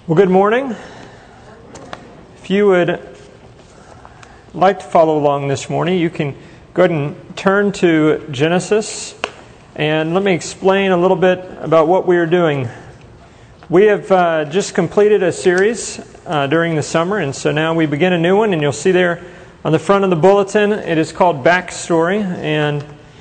Well, good morning. If you would like to follow along this morning, you can go ahead and turn to Genesis, and let me explain a little bit about what we are doing. We have just completed a series during the summer, and so now we begin a new one, and you'll see there on the front of the bulletin, it is called Backstory, and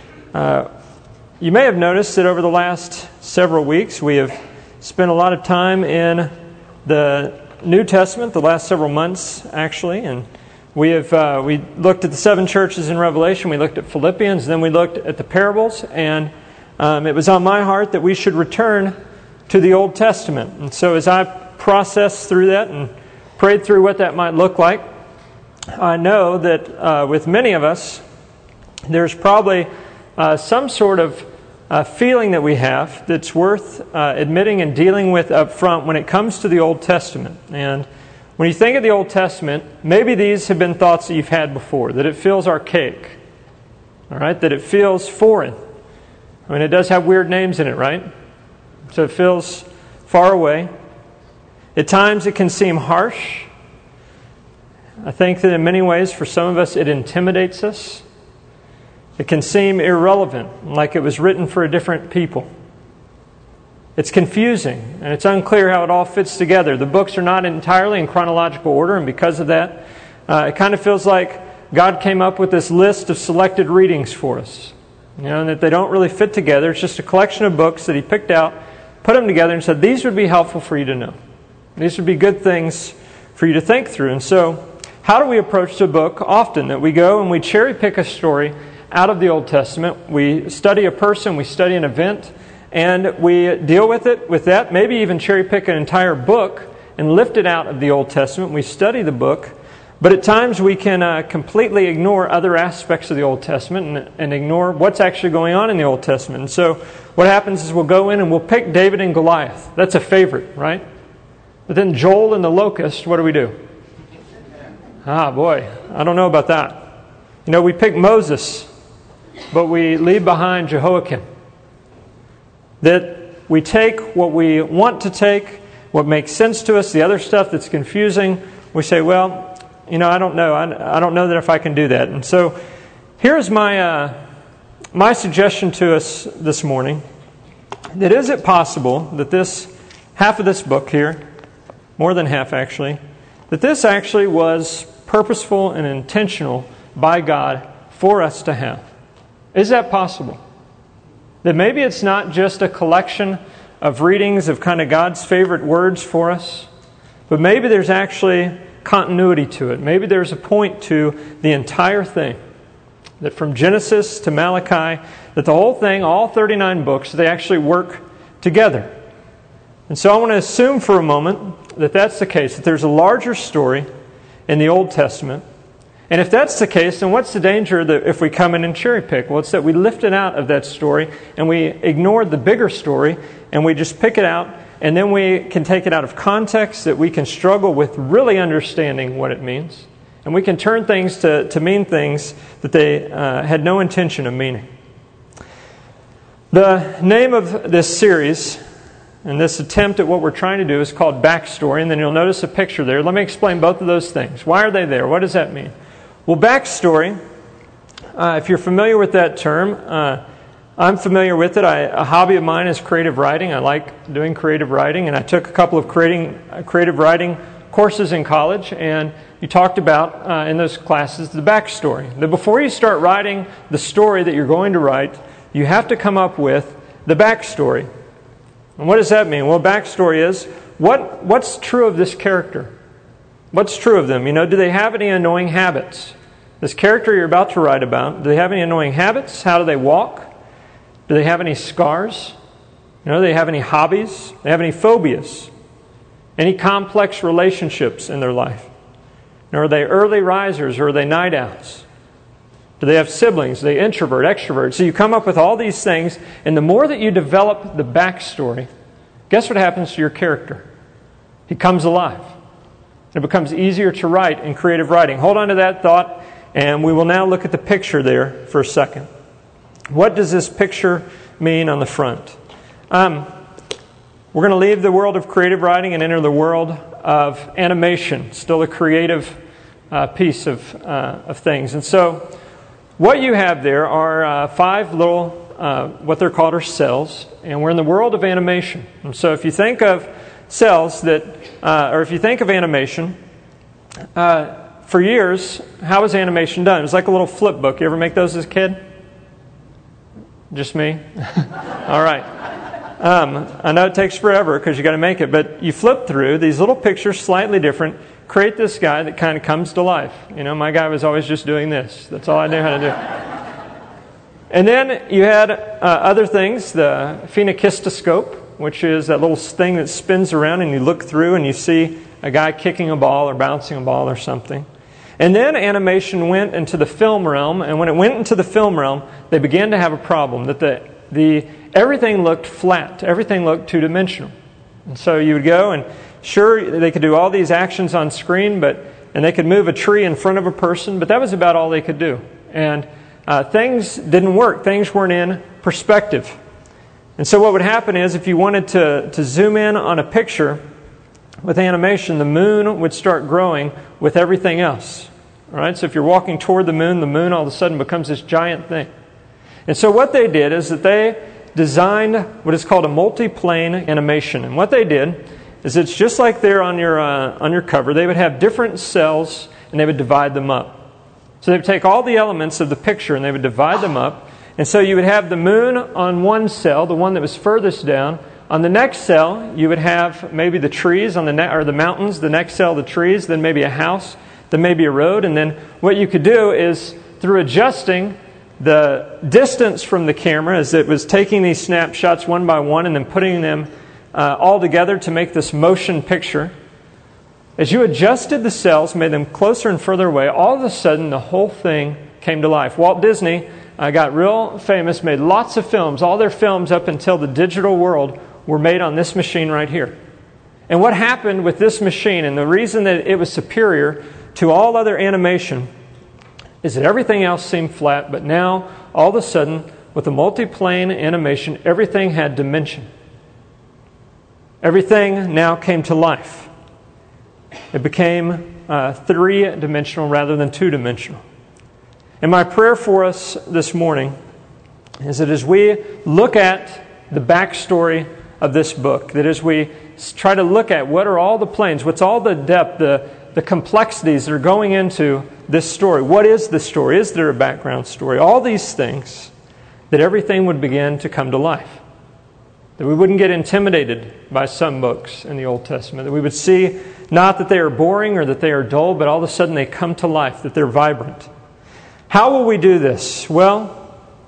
you may have noticed that over the last several weeks we have spent a lot of time in the New Testament, the last several months actually, and we looked at the 7 churches in Revelation, we looked at Philippians, then we looked at the parables, and it was on my heart that we should return to the Old Testament. And so as I processed through that and prayed through what that might look like, I know that with many of us, there's probably some sort of feeling that we have that's worth admitting and dealing with up front when it comes to the Old Testament. And when you think of the Old Testament, maybe these have been thoughts that you've had before, that it feels archaic, all right, that it feels foreign. I mean, it does have weird names in it, right? So it feels far away. At times it can seem harsh. I think that in many ways, for some of us, it intimidates us. It can seem irrelevant, like it was written for a different people. It's confusing, and it's unclear how it all fits together. The books are not entirely in chronological order, and because of that, it kind of feels like God came up with this list of selected readings for us. And that they don't really fit together. It's just a collection of books that He picked out, put them together, and said, these would be helpful for you to know. These would be good things for you to think through. And so, how do we approach the book? Often that we go and we cherry pick a story out of the Old Testament. We study a person, we study an event, and we deal with it with that. Maybe even cherry pick an entire book and lift it out of the Old Testament. We study the book, but at times we can completely ignore other aspects of the Old Testament and ignore what's actually going on in the Old Testament. And so what happens is we'll go in and we'll pick David and Goliath. That's a favorite, right? But then Joel and the locust, what do? Ah, boy, I don't know about that. We pick Moses, but we leave behind Jehoiakim. That we take what we want to take, what makes sense to us, the other stuff that's confusing, we say, well, I don't know. I don't know that if I can do that. And so here's my suggestion to us this morning. That is it possible that this, half of this book here, more than half actually, that this actually was purposeful and intentional by God for us to have? Is that possible? That maybe it's not just a collection of readings of kind of God's favorite words for us, but maybe there's actually continuity to it. Maybe there's a point to the entire thing. That from Genesis to Malachi, that the whole thing, all 39 books, they actually work together. And so I want to assume for a moment that that's the case, that there's a larger story in the Old Testament. And if that's the case, then what's the danger that if we come in and cherry pick? Well, it's that we lift it out of that story and we ignore the bigger story and we just pick it out, and then we can take it out of context, that we can struggle with really understanding what it means. And we can turn things to mean things that they had no intention of meaning. The name of this series and this attempt at what we're trying to do is called Backstory, and then you'll notice a picture there. Let me explain both of those things. Why are they there? What does that mean? Well, backstory, if you're familiar with that term, I'm familiar with it. A hobby of mine is creative writing. I like doing creative writing, and I took a couple of creative writing courses in college, and you talked about in those classes the backstory. That before you start writing the story that you're going to write, you have to come up with the backstory. And what does that mean? Well, backstory is what's true of this character? What's true of them? Do they have any annoying habits? This character you're about to write about, do they have any annoying habits? How do they walk? Do they have any scars? Do they have any hobbies? Do they have any phobias? Any complex relationships in their life? Are they early risers or are they night owls? Do they have siblings? Are they introvert, extrovert? So you come up with all these things, and the more that you develop the backstory, guess what happens to your character? He comes alive. It becomes easier to write in creative writing. Hold on to that thought, and we will now look at the picture there for a second. What does this picture mean on the front? we're going to leave the world of creative writing and enter the world of animation, still a creative piece of things. And so what you have there are 5 little, what they're called are cells, and we're in the world of animation. And so if you think of cells or if you think of animation, for years, how was animation done? It was like a little flip book. You ever make those as a kid? Just me? All right. I know it takes forever because you got to make it, but you flip through these little pictures, slightly different, create this guy that kind of comes to life. You know, my guy was always just doing this. That's all I knew how to do. And then you had other things, the phenakistoscope, which is that little thing that spins around and you look through and you see a guy kicking a ball or bouncing a ball or something. And then animation went into the film realm, and when it went into the film realm, they began to have a problem, that everything looked flat, everything looked two-dimensional. And so you would go, and sure, they could do all these actions on screen, and they could move a tree in front of a person, but that was about all they could do. And things didn't work. Things weren't in perspective. And so what would happen is, if you wanted to zoom in on a picture with animation, the moon would start growing with everything else. All right? So if you're walking toward the moon all of a sudden becomes this giant thing. And so what they did is that they designed what is called a multi-plane animation. And what they did is, it's just like there on your cover. They would have different cells and they would divide them up. So they would take all the elements of the picture and they would divide them up. And so you would have the moon on one cell, the one that was furthest down. On the next cell, you would have maybe the trees or the mountains. The next cell, the trees. Then maybe a house. Then maybe a road. And then what you could do is, through adjusting the distance from the camera, as it was taking these snapshots one by one and then putting them all together to make this motion picture. As you adjusted the cells, made them closer and further away, all of a sudden the whole thing came to life. Walt Disney got real famous, made lots of films. All their films up until the digital world were made on this machine right here. And what happened with this machine, and the reason that it was superior to all other animation, is that everything else seemed flat, but now, all of a sudden, with the multi-plane animation, everything had dimension. Everything now came to life. It became 3-dimensional rather than 2-dimensional. And my prayer for us this morning is that as we look at the backstory of this book, that as we try to look at what are all the planes, what's all the depth, the complexities that are going into this story. What is the story? Is there a background story? All these things, that everything would begin to come to life. That we wouldn't get intimidated by some books in the Old Testament. That we would see not that they are boring or that they are dull, but all of a sudden they come to life, that they're vibrant. How will we do this? Well,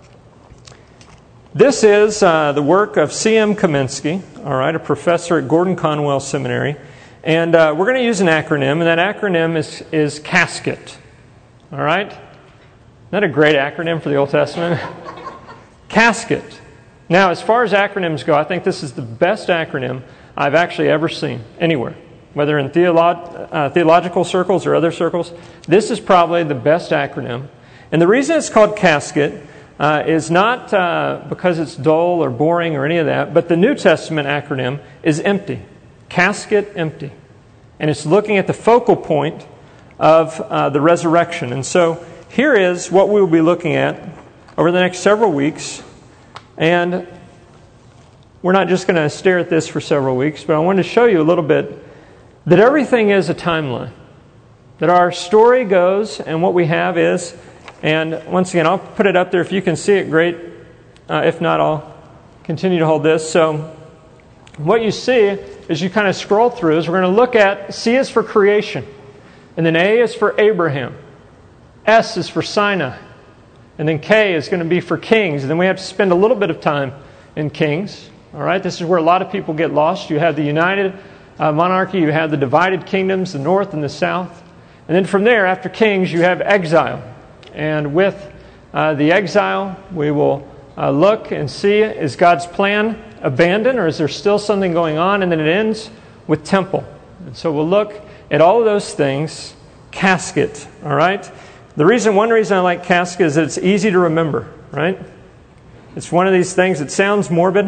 this is the work of C.M. Kaminsky, all right, a professor at Gordon Conwell Seminary. And we're going to use an acronym, and that acronym is CASKET. All right? Isn't that a great acronym for the Old Testament? CASKET. Now, as far as acronyms go, I think this is the best acronym I've actually ever seen anywhere. Whether in theological circles or other circles, this is probably the best acronym. And the reason it's called CASKET is not because it's dull or boring or any of that, but the New Testament acronym is EMPTY. CASKET EMPTY. And it's looking at the focal point of the resurrection. And so here is what we will be looking at over the next several weeks. And we're not just going to stare at this for several weeks, but I want to show you a little bit that everything is a timeline. That our story goes and what we have is, and once again, I'll put it up there if you can see it, great. If not, I'll continue to hold this. So what you see as you kind of scroll through is we're going to look at, C is for creation, and then A is for Abraham, S is for Sinai, and then K is going to be for kings, and then we have to spend a little bit of time in Kings. All right, this is where a lot of people get lost. You have the united monarchy, you have the divided kingdoms, the north and the south, and then from there, after Kings, you have exile. And with the exile, we will look and see, is God's plan abandoned or is there still something going on? And then it ends with temple. And so we'll look at all of those things. Casket, all right? One reason I like casket is that it's easy to remember, right? It's one of these things that sounds morbid,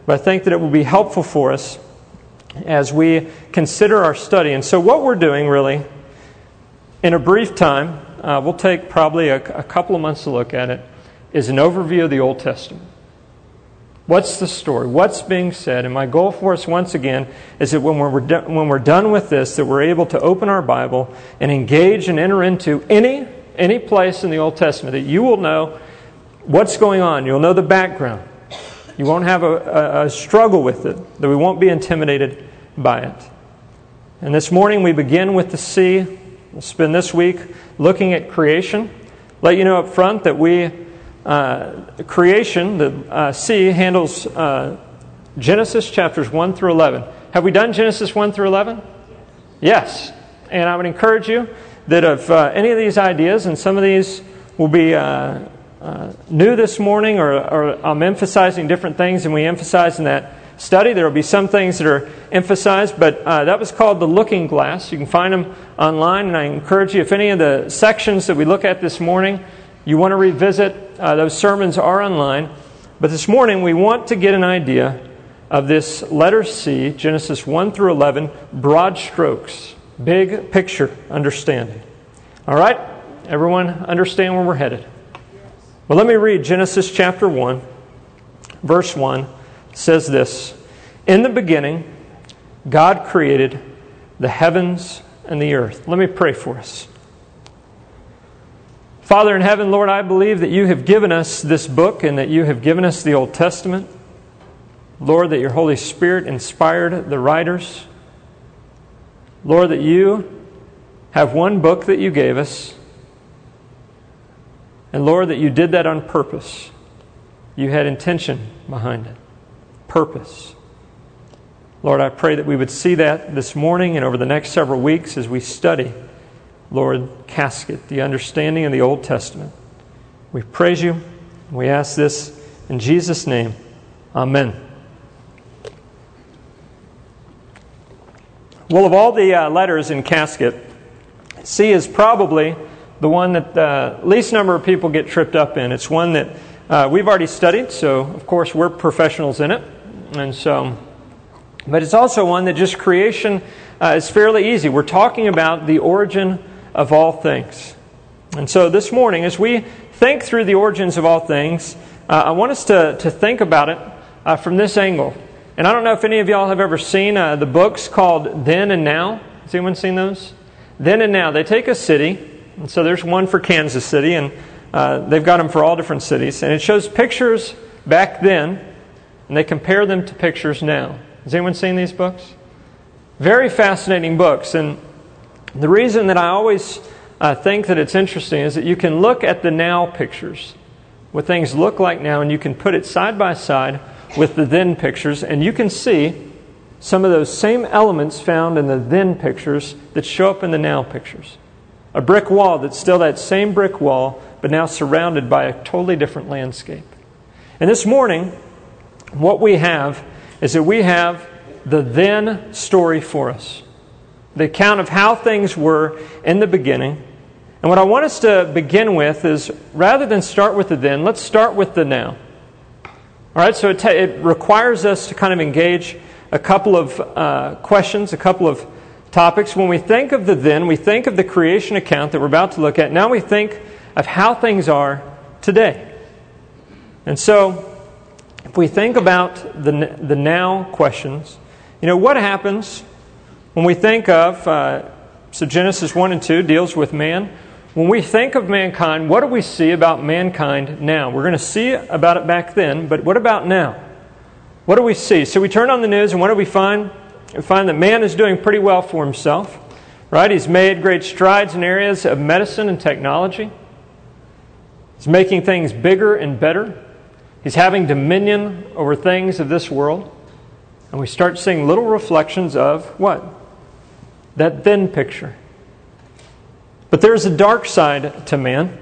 but I think that it will be helpful for us as we consider our study. And so what we're doing really, in a brief time, we'll take probably a couple of months to look at it, is an overview of the Old Testament. What's the story? What's being said? And my goal for us, once again, is that when we're done with this, that we're able to open our Bible and engage and enter into any place in the Old Testament, that you will know what's going on. You'll know the background. You won't have a struggle with it, that we won't be intimidated by it. And this morning we begin with the sea. We'll spend this week looking at creation. Let you know up front that creation, the sea, handles Genesis chapters 1 through 11. Have we done Genesis 1 through 11? Yes. And I would encourage you that if any of these ideas, and some of these will be new this morning, or I'm emphasizing different things than we emphasized in that study. There will be some things that are emphasized, but that was called the Looking Glass. You can find them online, and I encourage you, if any of the sections that we look at this morning you want to revisit, those sermons are online. But this morning we want to get an idea of this letter C, Genesis 1 through 11, broad strokes, big picture understanding. All right? Everyone understand where we're headed? Well, let me read Genesis chapter 1, verse 1. It says this: "In the beginning, God created the heavens and the earth." Let me pray for us. Father in heaven, Lord, I believe that you have given us this book and that you have given us the Old Testament. Lord, that your Holy Spirit inspired the writers. Lord, that you have one book that you gave us. And Lord, that you did that on purpose. You had intention behind it. Purpose. Lord, I pray that we would see that this morning and over the next several weeks as we study, Lord, Casket, the understanding of the Old Testament. We praise you. And we ask this in Jesus' name. Amen. Well, of all the letters in Casket, C is probably the one that the least number of people get tripped up in. It's one that we've already studied, so of course we're professionals in it. But it's also one that just creation is fairly easy. We're talking about the origin of all things. And so this morning, as we think through the origins of all things, I want us to think about it from this angle. And I don't know if any of y'all have ever seen the books called Then and Now. Has anyone seen those? Then and Now. They take a city. And so there's one for Kansas City, and they've got them for all different cities. And it shows pictures back then, and they compare them to pictures now. Has anyone seen these books? Very fascinating books. And the reason that I always think that it's interesting is that you can look at the now pictures, what things look like now, and you can put it side by side with the then pictures, and you can see some of those same elements found in the then pictures that show up in the now pictures. A brick wall that's still that same brick wall, but now surrounded by a totally different landscape. And this morning, what we have is that we have the then story for us. The account of how things were in the beginning. And what I want us to begin with is, rather than start with the then, let's start with the now. All right, so it requires us to kind of engage a couple of questions, a couple of topics. When we think of the then, we think of the creation account that we're about to look at. Now we think of how things are today. And so, if we think about the now questions, what happens when we think of, so Genesis 1 and 2 deals with man. When we think of mankind, what do we see about mankind now? We're going to see about it back then, but what about now? What do we see? So we turn on the news, and what do we find? We find that man is doing pretty well for himself, right? He's made great strides in areas of medicine and technology. He's making things bigger and better. He's having dominion over things of this world. And we start seeing little reflections of what? That then picture. But there's a dark side to man.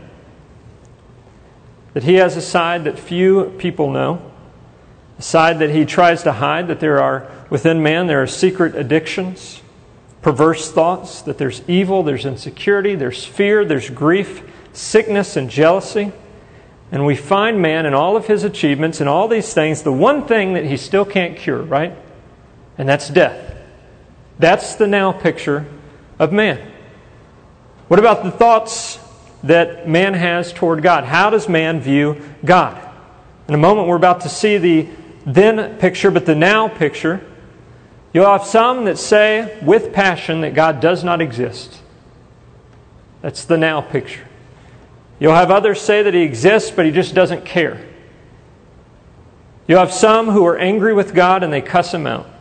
That he has a side that few people know. A side that he tries to hide, that within man there are secret addictions, perverse thoughts, that there's evil, there's insecurity, there's fear, there's grief, sickness, and jealousy. And we find man and all of his achievements and all these things, the one thing that he still can't cure, right? And that's death. That's the now picture of man. What about the thoughts that man has toward God? How does man view God? In a moment we're about to see the then picture, but the now picture. You'll have some that say with passion that God does not exist. That's the now picture. You'll have others say that He exists, but He just doesn't care. You'll have some who are angry with God and they cuss Him out.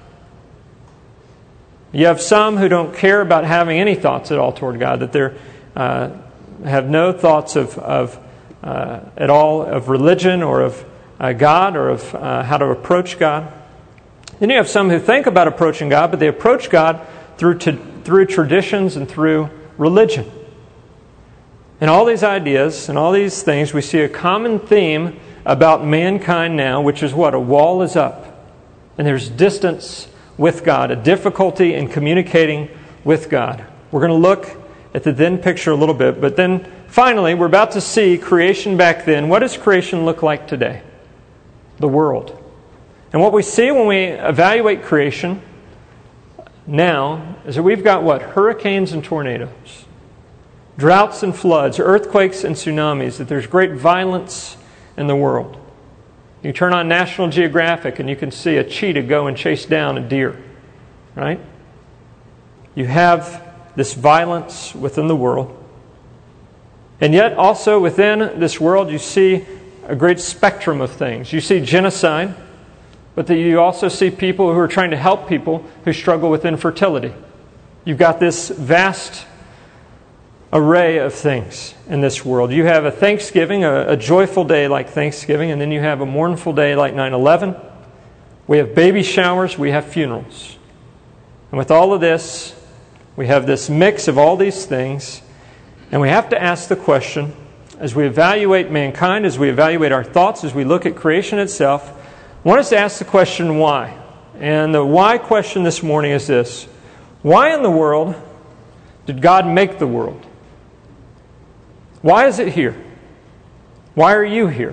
You have some who don't care about having any thoughts at all toward God, that they have no thoughts at all of religion or of God or of how to approach God. Then you have some who think about approaching God, but they approach God through traditions and through religion. And all these ideas and all these things, we see a common theme about mankind now, which is what? A wall is up. And there's distance with God, a difficulty in communicating with God. We're going to look at the then picture a little bit, but then finally we're about to see creation back then. What does creation look like today? The world. And what we see when we evaluate creation now is that we've got what? Hurricanes and tornadoes. Droughts and floods, earthquakes and tsunamis, that there's great violence in the world. You turn on National Geographic and you can see a cheetah go and chase down a deer. Right? You have this violence within the world. And yet also within this world you see a great spectrum of things. You see genocide, but that you also see people who are trying to help people who struggle with infertility. You've got this vast array of things in this world. You have a Thanksgiving, a joyful day like Thanksgiving, and then you have a mournful day like 9/11. We have baby showers, we have funerals. And with all of this, we have this mix of all these things, and we have to ask the question, as we evaluate mankind, as we evaluate our thoughts, as we look at creation itself, I want us to ask the question, why? And the why question this morning is this: why in the world did God make the world? Why is it here? Why are you here?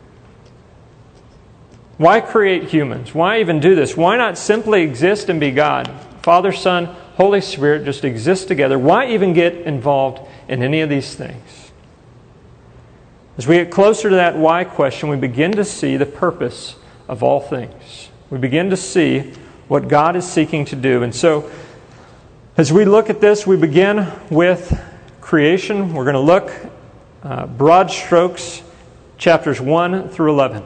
Why create humans? Why even do this? Why not simply exist and be God? Father, Son, Holy Spirit just exist together. Why even get involved in any of these things? As we get closer to that why question, we begin to see the purpose of all things. We begin to see what God is seeking to do. And so, as we look at this, we begin with creation. We're going to look broad strokes, chapters 1 through 11.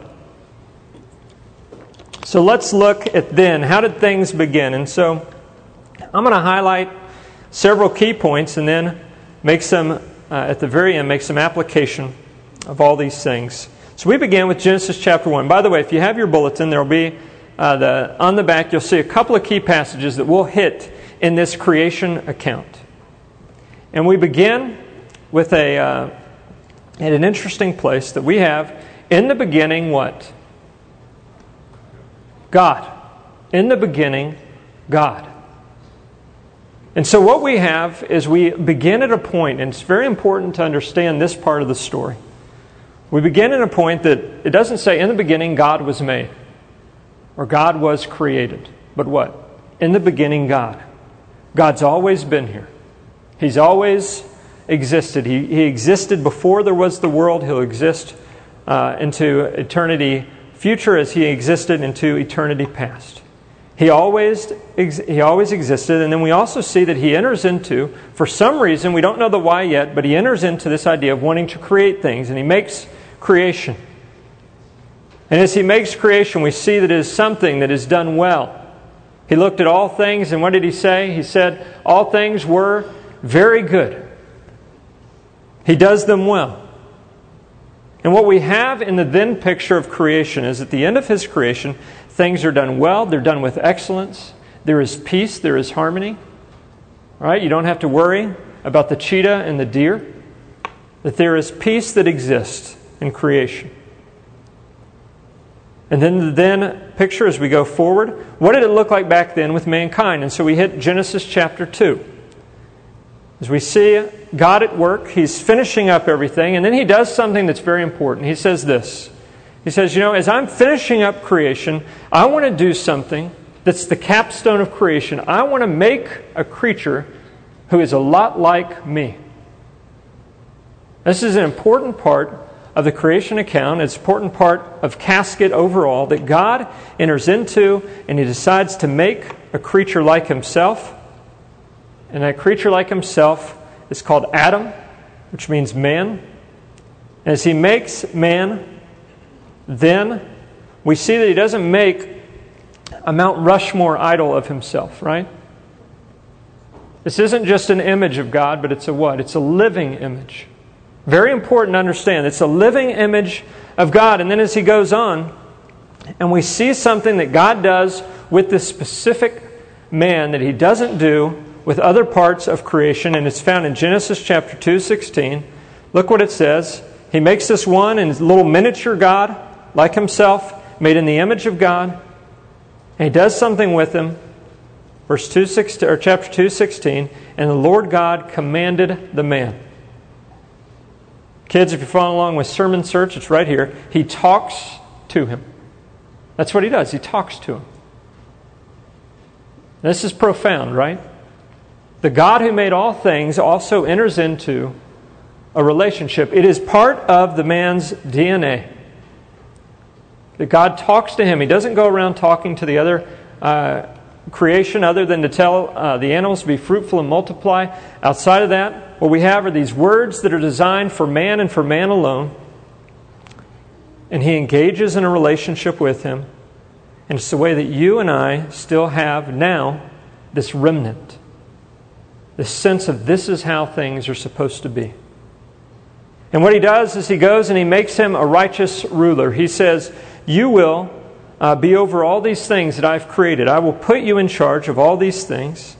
So let's look at then. How did things begin? And so I'm going to highlight several key points and then make some, at the very end, make some application of all these things. So we begin with Genesis chapter 1. By the way, if you have your bulletin, there will be on the back, you'll see a couple of key passages that we'll hit in this creation account. And we begin with at an interesting place that we have in the beginning what? God. In the beginning, God. And so what we have is we begin at a point, and it's very important to understand this part of the story. We begin at a point that it doesn't say in the beginning God was made or God was created. But what? In the beginning, God. God's always been here. He's always existed. He existed before there was the world. He'll exist into eternity future as He existed into eternity past. He always existed. And then we also see that He enters into, for some reason, we don't know the why yet, but He enters into this idea of wanting to create things. And He makes creation. And as He makes creation, we see that it is something that is done well. He looked at all things, and what did He say? He said, all things were very good. He does them well. And what we have in the then picture of creation is at the end of His creation, things are done well, they're done with excellence, there is peace, there is harmony. All right? You don't have to worry about the cheetah and the deer. That there is peace that exists in creation. And then the then picture as we go forward, what did it look like back then with mankind? And so we hit Genesis chapter 2. As we see God at work, He's finishing up everything, and then He does something that's very important. He says this. He says, as I'm finishing up creation, I want to do something that's the capstone of creation. I want to make a creature who is a lot like me. This is an important part of the creation account. It's an important part of Casket overall, that God enters into and He decides to make a creature like Himself. And that creature like Himself is called Adam, which means man. And as He makes man, then we see that He doesn't make a Mount Rushmore idol of Himself, right? This isn't just an image of God, but it's a what? It's a living image. Very important to understand. It's a living image of God. And then as He goes on, and we see something that God does with this specific man that He doesn't do with other parts of creation, and it's found in Genesis chapter 2:16. Look what it says. He makes this one and little miniature God like Himself, made in the image of God. And He does something with him. Chapter 2:16. And the Lord God commanded the man. Kids, if you're following along with Sermon Search, it's right here. He talks to him. That's what He does. He talks to him. This is profound, right? The God who made all things also enters into a relationship. It is part of the man's DNA. That God talks to him. He doesn't go around talking to the other creation other than to tell the animals to be fruitful and multiply. Outside of that, what we have are these words that are designed for man and for man alone. And He engages in a relationship with him. And it's the way that you and I still have now this remnant. This sense of this is how things are supposed to be. And what He does is He goes and He makes him a righteous ruler. He says, you will be over all these things that I've created. I will put you in charge of all these things.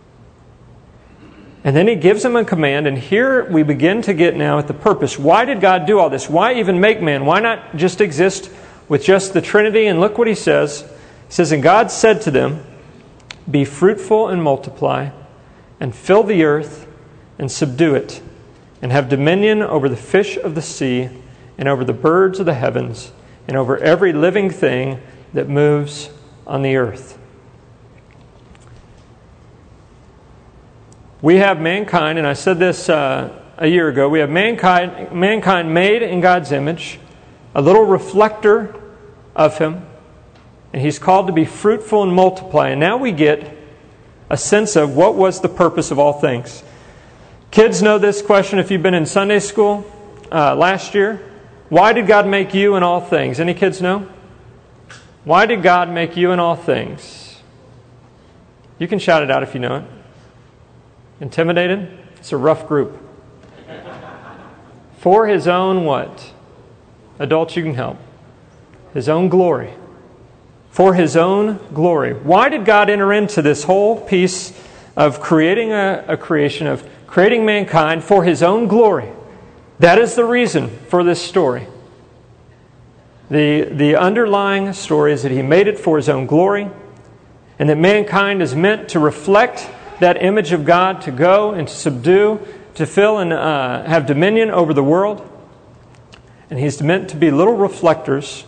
And then He gives him a command, and here we begin to get now at the purpose. Why did God do all this? Why even make man? Why not just exist with just the Trinity? And look what He says. He says, and God said to them, be fruitful and multiply, and fill the earth, and subdue it, and have dominion over the fish of the sea, and over the birds of the heavens, and over every living thing that moves on the earth. We have mankind, and I said this a year ago, we have mankind made in God's image, a little reflector of Him, and He's called to be fruitful and multiply. And now we get a sense of what was the purpose of all things. Kids know this question if you've been in Sunday school last year. Why did God make you in all things? Any kids know? Why did God make you in all things? You can shout it out if you know it. Intimidated? It's a rough group. For His own what? Adults, you can help. His own glory. For His own glory. Why did God enter into this whole piece of creating a creation, of creating mankind for His own glory? That is the reason for this story. The underlying story is that He made it for His own glory, and that mankind is meant to reflect that image of God, to go and to subdue, to fill and have dominion over the world. And He's meant to be little reflectors.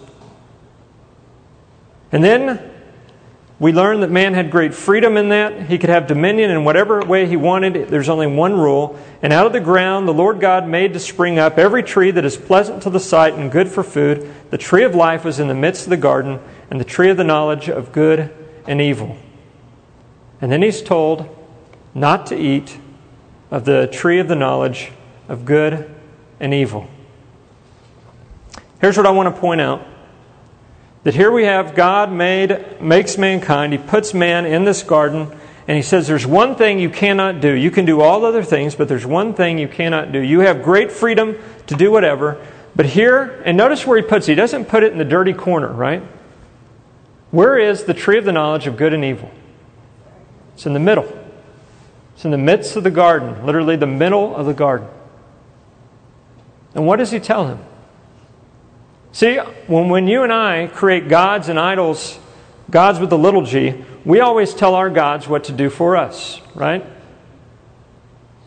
And then we learn that man had great freedom in that. He could have dominion in whatever way he wanted. There's only one rule. And out of the ground the Lord God made to spring up every tree that is pleasant to the sight and good for food. The tree of life was in the midst of the garden, and the tree of the knowledge of good and evil. And then He's told not to eat of the tree of the knowledge of good and evil. Here's what I want to point out. That here we have God makes mankind. He puts man in this garden, and He says there's one thing you cannot do. You can do all other things, but there's one thing you cannot do. You have great freedom to do whatever. But here, and notice where He puts it. He doesn't put it in the dirty corner, right? Where is the tree of the knowledge of good and evil? It's in the middle. It's in the midst of the garden. Literally the middle of the garden. And what does He tell him? See, when you and I create gods and idols, gods with a little g, we always tell our gods what to do for us, right?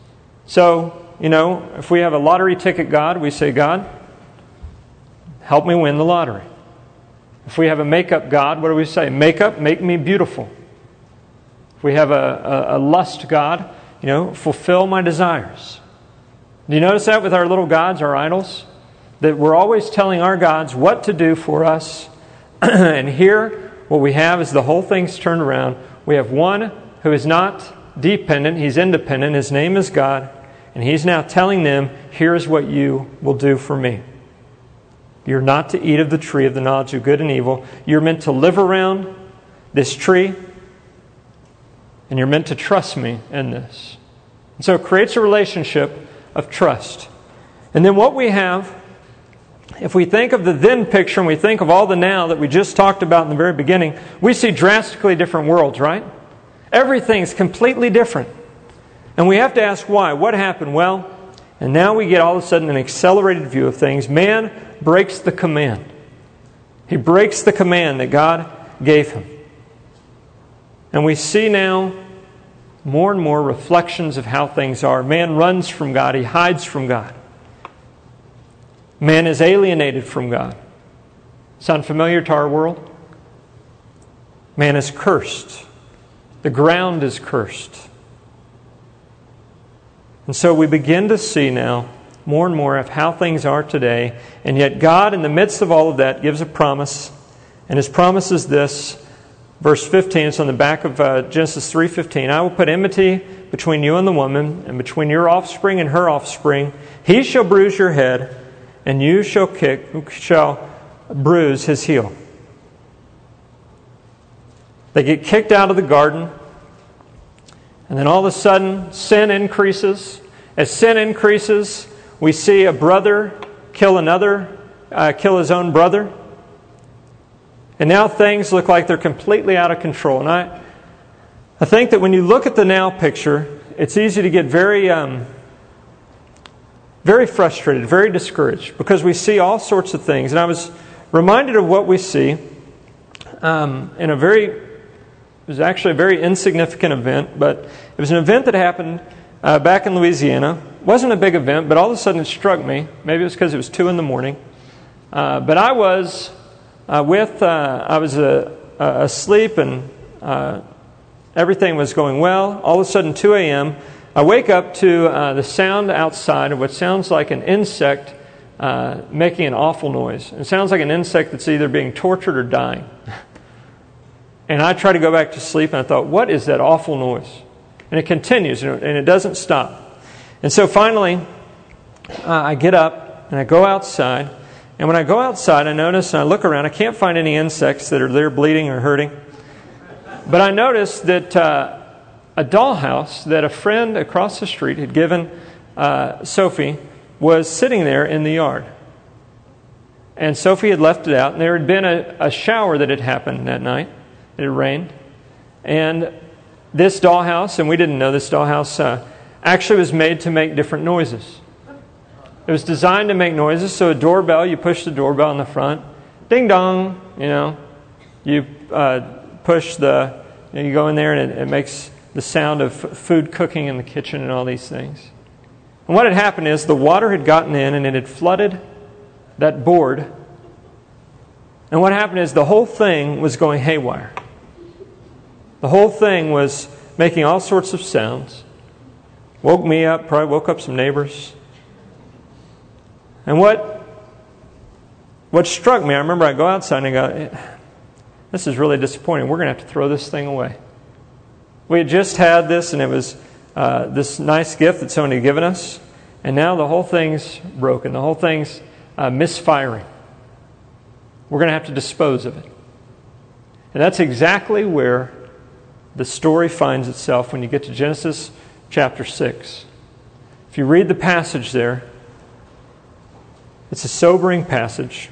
So, if we have a lottery ticket God, we say, God, help me win the lottery. If we have a makeup God, what do we say? Makeup, make me beautiful. If we have a lust God, fulfill my desires. Do you notice that with our little gods, our idols? That we're always telling our gods what to do for us. And here, what we have is the whole thing's turned around. We have one who is not dependent, he's independent. His name is God. And he's now telling them, here's what you will do for me. You're not to eat of the tree of the knowledge of good and evil. You're meant to live around this tree. And you're meant to trust me in this. And so it creates a relationship of trust. And then what we have, if we think of the then picture and we think of all the now that we just talked about in the very beginning, we see drastically different worlds, right? Everything's completely different. And we have to ask why. What happened? Well, and now we get all of a sudden an accelerated view of things. Man breaks the command. He breaks the command that God gave him. And we see now more and more reflections of how things are. Man runs from God. He hides from God. Man is alienated from God. Sound familiar to our world? Man is cursed. The ground is cursed. And so we begin to see now more and more of how things are today. And yet God, in the midst of all of that, gives a promise. And His promise is this. Verse 15, it's on the back of Genesis 3:15. I will put enmity between you and the woman, and between your offspring and her offspring. He shall bruise your head, and you shall bruise his heel. They get kicked out of the garden. And then all of a sudden, sin increases. As sin increases, we see a brother kill his own brother. And now things look like they're completely out of control. And I think that when you look at the now picture, it's easy to get very frustrated, very discouraged, because we see all sorts of things. And I was reminded of what we see it was actually a very insignificant event, but it was an event that happened back in Louisiana. It wasn't a big event, but all of a sudden it struck me. Maybe it was because it was 2 a.m. But I was asleep and everything was going well. All of a sudden, 2 a.m., I wake up to the sound outside of what sounds like an insect making an awful noise. It sounds like an insect that's either being tortured or dying. And I try to go back to sleep, and I thought, what is that awful noise? And it continues, and it doesn't stop. And so finally, I get up, and I go outside. And when I go outside, I notice, and I look around, I can't find any insects that are there bleeding or hurting. But I noticed that a dollhouse that a friend across the street had given Sophie was sitting there in the yard. And Sophie had left it out, and there had been a shower that had happened that night. It had rained. And this dollhouse, and we didn't know this dollhouse, actually was made to make different noises. It was designed to make noises, so a doorbell, you push the doorbell in the front, ding dong, you push you go in there and it makes the sound of food cooking in the kitchen and all these things. And what had happened is the water had gotten in and it had flooded that board. And what happened is the whole thing was going haywire. The whole thing was making all sorts of sounds. Woke me up, probably woke up some neighbors. And what struck me, I remember I go outside and I go, this is really disappointing. We're going to have to throw this thing away. We had just had this, and it was this nice gift that somebody had given us. And now the whole thing's broken. The whole thing's misfiring. We're going to have to dispose of it. And that's exactly where the story finds itself when you get to Genesis chapter 6. If you read the passage there, it's a sobering passage.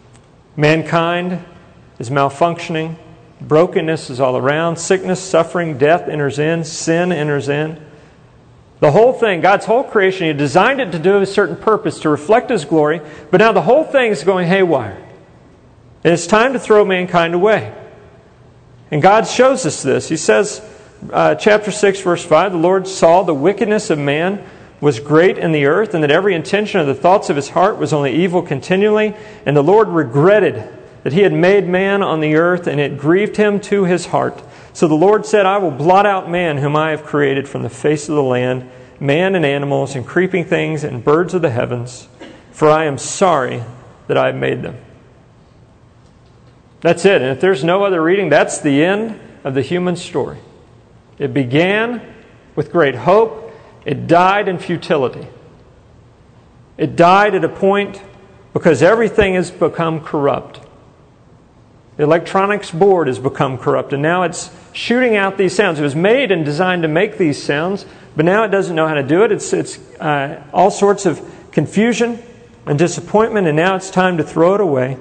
Mankind is malfunctioning. Brokenness is all around. Sickness, suffering, death enters in. Sin enters in. The whole thing, God's whole creation, He designed it to do a certain purpose, to reflect His glory. But now the whole thing is going haywire. And it's time to throw mankind away. And God shows us this. He says, chapter 6, verse 5, the Lord saw the wickedness of man, was great in the earth, and that every intention of the thoughts of his heart was only evil continually. And the Lord regretted that he had made man on the earth, and it grieved him to his heart. So the Lord said, I will blot out man whom I have created from the face of the land, man and animals and creeping things and birds of the heavens, for I am sorry that I have made them. That's it. And if there's no other reading, that's the end of the human story. It began with great hope. It died in futility. It died at a point because everything has become corrupt. The electronics board has become corrupt, and now it's shooting out these sounds. It was made and designed to make these sounds, but now it doesn't know how to do it. It's all sorts of confusion and disappointment, and now it's time to throw it away.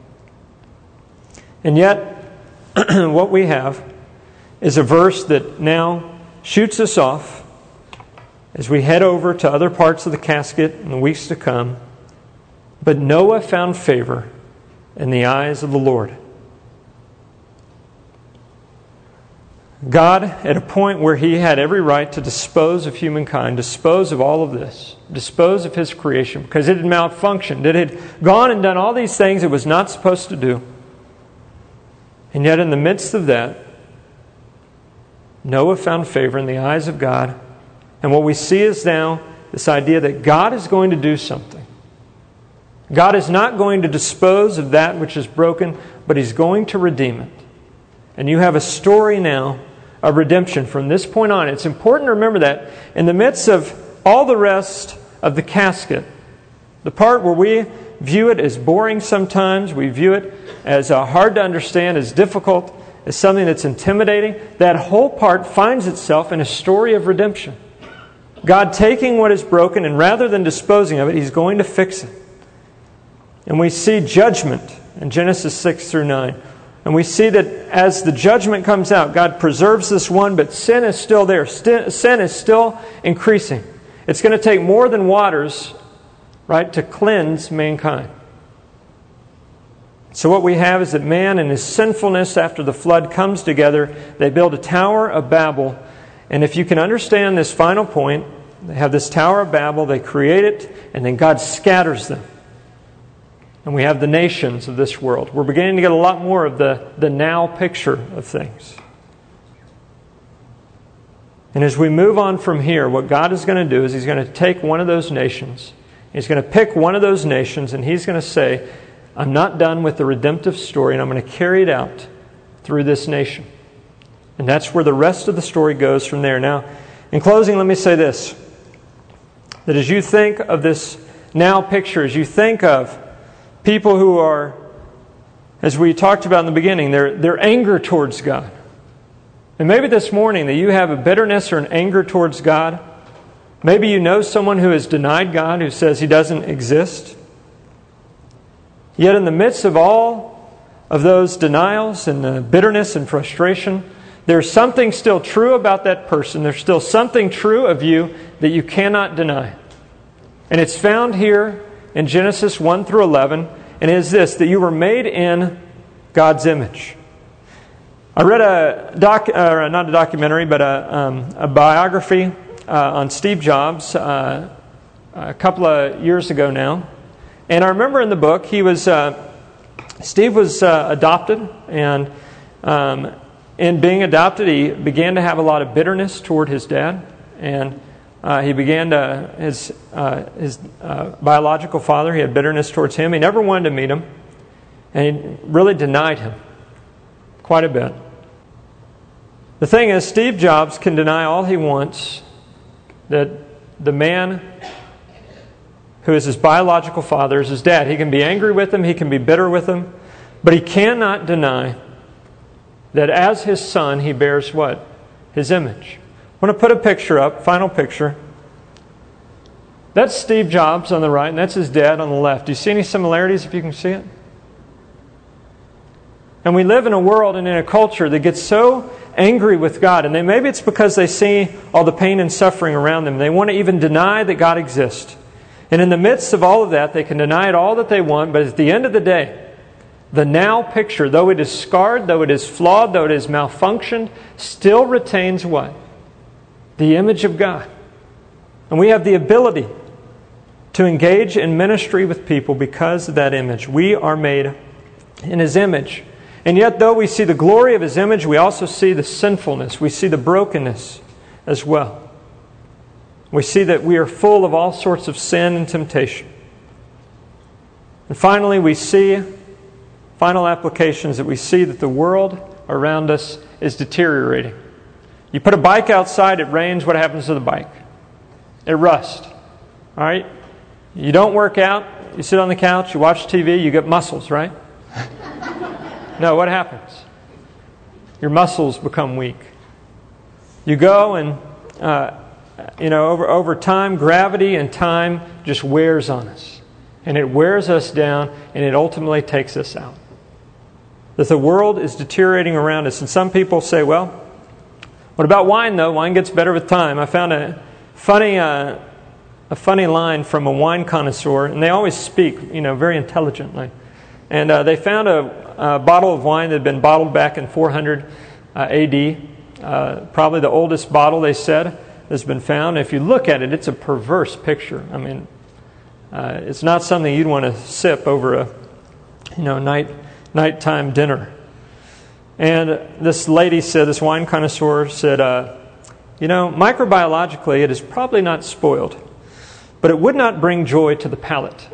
And yet, what we have is a verse that now shoots us off as we head over to other parts of the casket in the weeks to come. But Noah found favor in the eyes of the Lord. God, at a point where He had every right to dispose of humankind, dispose of all of this, dispose of His creation, because it had malfunctioned. It had gone and done all these things it was not supposed to do. And yet in the midst of that, Noah found favor in the eyes of God. And what we see is now this idea that God is going to do something. God is not going to dispose of that which is broken, but He's going to redeem it. And you have a story now of redemption from this point on. It's important to remember that in the midst of all the rest of the casket, the part where we view it as boring sometimes, we view it as hard to understand, as difficult, as something that's intimidating, that whole part finds itself in a story of redemption. God taking what is broken, and rather than disposing of it, He's going to fix it. And we see judgment in Genesis 6 through 9. And we see that as the judgment comes out, God preserves this one, but sin is still there. Sin is still increasing. It's going to take more than waters, right, to cleanse mankind. So what we have is that man and his sinfulness after the flood comes together. They build a Tower of Babel. And if you can understand this final point, they have this Tower of Babel, they create it, and then God scatters them. And we have the nations of this world. We're beginning to get a lot more of the now picture of things. And as we move on from here, what God is going to do is He's going to take one of those nations. He's going to pick one of those nations, and He's going to say, I'm not done with the redemptive story, and I'm going to carry it out through this nation. And that's where the rest of the story goes from there. Now, in closing, let me say this. That as you think of this now picture, as you think of people who are, as we talked about in the beginning, their anger towards God. And maybe this morning that you have a bitterness or an anger towards God. Maybe you know someone who has denied God, who says He doesn't exist. Yet in the midst of all of those denials and the bitterness and frustration, there's something still true about that person. There's still something true of you that you cannot deny. And it's found here in Genesis 1 through 11, and it is this, that you were made in God's image. I read not a documentary, but a biography on Steve Jobs a couple of years ago now. And I remember in the book, Steve was adopted, and in being adopted, he began to have a lot of bitterness toward his dad, and he began to, his biological father, he had bitterness towards him. He never wanted to meet him, and he really denied him quite a bit. The thing is, Steve Jobs can deny all he wants that the man who is his biological father is his dad. He can be angry with him, he can be bitter with him, but he cannot deny that as his son, he bears what? His image. I want to put a picture up, final picture. That's Steve Jobs on the right, and that's his dad on the left. Do you see any similarities, if you can see it? And we live in a world and in a culture that gets so angry with God, and maybe it's because they see all the pain and suffering around them. They want to even deny that God exists. And in the midst of all of that, they can deny it all that they want, but at the end of the day, the now picture, though it is scarred, though it is flawed, though it is malfunctioned, still retains what? The image of God. And we have the ability to engage in ministry with people because of that image. We are made in His image. And yet, though we see the glory of His image, we also see the sinfulness. We see the brokenness as well. We see that we are full of all sorts of sin and temptation. And finally, we see, final applications, that we see that the world around us is deteriorating. You put a bike outside, it rains, what happens to the bike? It rusts. All right? You don't work out, you sit on the couch, you watch TV, you get muscles, right? No, what happens? Your muscles become weak. You go and, over time, gravity and time just wears on us. And it wears us down, and it ultimately takes us out. That the world is deteriorating around us. And some people say, well, what about wine, though? Wine gets better with time. I found a funny line from a wine connoisseur, and they always speak, very intelligently. And they found a bottle of wine that had been bottled back in 400 A.D., probably the oldest bottle, they said, has been found. If you look at it, it's a perverse picture. I mean, it's not something you'd want to sip over a nighttime dinner. And this lady said, this wine connoisseur said, microbiologically it is probably not spoiled, but it would not bring joy to the palate.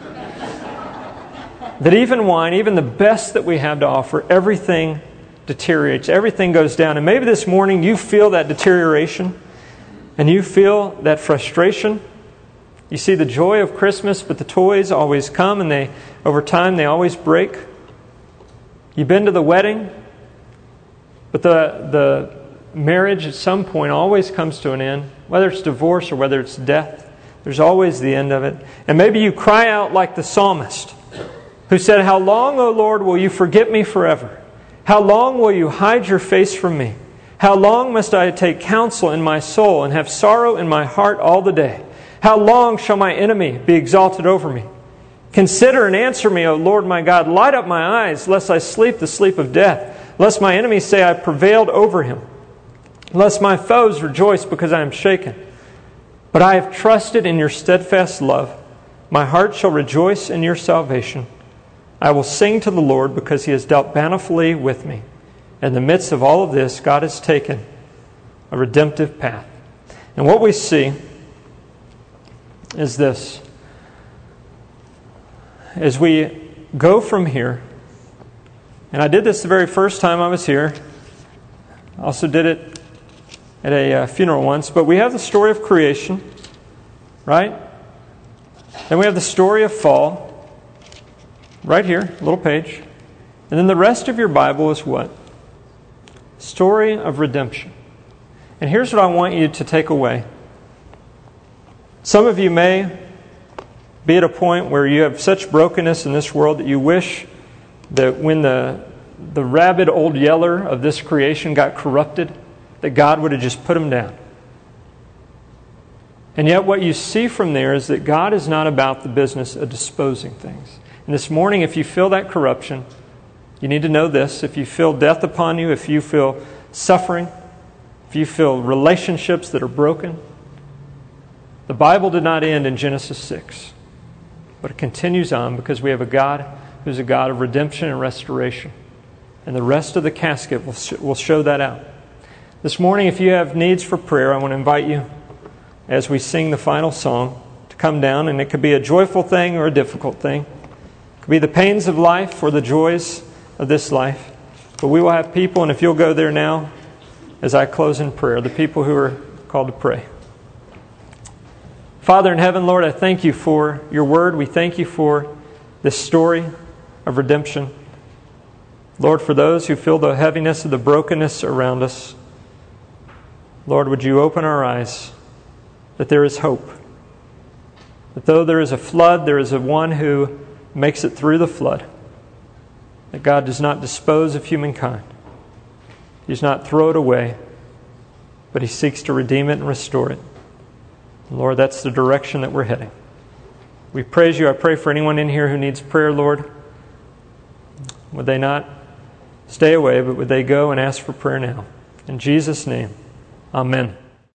That even wine, even the best that we have to offer, everything deteriorates, everything goes down. And maybe this morning you feel that deterioration and you feel that frustration. You see the joy of Christmas, but the toys always come and over time they always break. You've been to the wedding, but the marriage at some point always comes to an end, whether it's divorce or whether it's death. There's always the end of it. And maybe you cry out like the psalmist, who said, "How long, O Lord, will you forget me forever? How long will you hide your face from me? How long must I take counsel in my soul and have sorrow in my heart all the day? How long shall my enemy be exalted over me? Consider and answer me, O Lord my God. Light up my eyes, lest I sleep the sleep of death. Lest my enemies say I prevailed over him. Lest my foes rejoice because I am shaken. But I have trusted in your steadfast love. My heart shall rejoice in your salvation. I will sing to the Lord because He has dealt bountifully with me. In the midst of all of this, God has taken a redemptive path." And what we see is this. As we go from here, and I did this the very first time I was here. I also did it at a funeral once. But we have the story of creation, right? Then we have the story of fall. Right here, little page. And then the rest of your Bible is what? Story of redemption. And here's what I want you to take away. Some of you may be at a point where you have such brokenness in this world that you wish that when the rabid old yeller of this creation got corrupted, that God would have just put him down. And yet what you see from there is that God is not about the business of disposing things. And this morning, if you feel that corruption, you need to know this. If you feel death upon you, if you feel suffering, if you feel relationships that are broken, the Bible did not end in Genesis 6. But it continues on because we have a God who's a God of redemption and restoration. And the rest of the casket will show that out. This morning, if you have needs for prayer, I want to invite you, as we sing the final song, to come down. And it could be a joyful thing or a difficult thing. It could be the pains of life or the joys of this life. But we will have people, and if you'll go there now, as I close in prayer, the people who are called to pray. Father in heaven, Lord, I thank you for your word. We thank you for this story of redemption. Lord, for those who feel the heaviness of the brokenness around us, Lord, would you open our eyes that there is hope. That though there is a flood, there is a one who makes it through the flood. That God does not dispose of humankind. He does not throw it away, but He seeks to redeem it and restore it. And Lord, that's the direction that we're heading. We praise you. I pray for anyone in here who needs prayer, Lord. Would they not stay away, but would they go and ask for prayer now? In Jesus' name, amen.